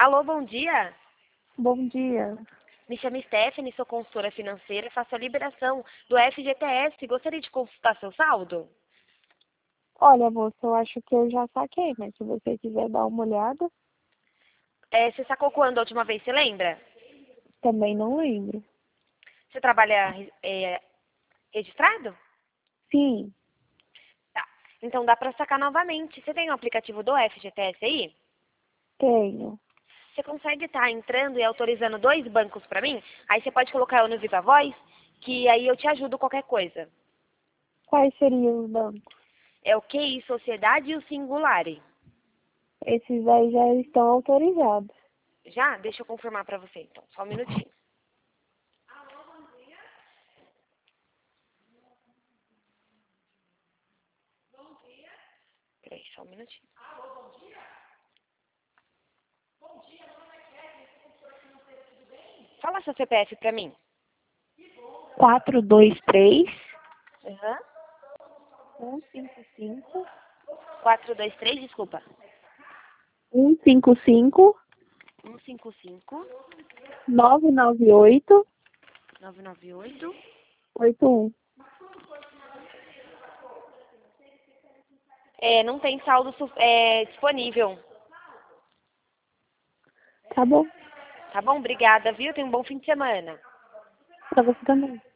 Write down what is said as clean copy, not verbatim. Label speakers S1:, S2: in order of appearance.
S1: Alô, bom dia.
S2: Bom dia.
S1: Me chamo Stephanie, sou consultora financeira, faço a liberação do FGTS. Gostaria de consultar seu saldo?
S2: Olha, moça, eu acho que eu já saquei, mas se você quiser dar uma olhada,
S1: Você sacou quando a última vez, você lembra?
S2: também não lembro.
S1: Você trabalha registrado?
S2: Sim,
S1: Tá. Então dá para sacar novamente. Você tem o aplicativo do FGTS aí?
S2: tenho.
S1: Você consegue estar entrando e autorizando 2 bancos para mim? Aí você pode colocar eu no Viva Voz, que aí eu te ajudo qualquer coisa.
S2: Quais seriam os bancos?
S1: É o QI Sociedade e o Singulare.
S2: Esses aí já estão autorizados.
S1: Já? Deixa eu confirmar para você, então. Só um minutinho. Peraí, só um minutinho. Fala seu CPF para mim.
S2: 423
S1: Aham.
S2: 155
S1: 423, desculpa.
S2: 155
S1: 155
S2: 998
S1: 998.
S2: 81.
S1: Não tem saldo disponível.
S2: Tá bom?
S1: Tá bom? Obrigada, viu? Tenha um bom fim de semana.
S2: Pra você também.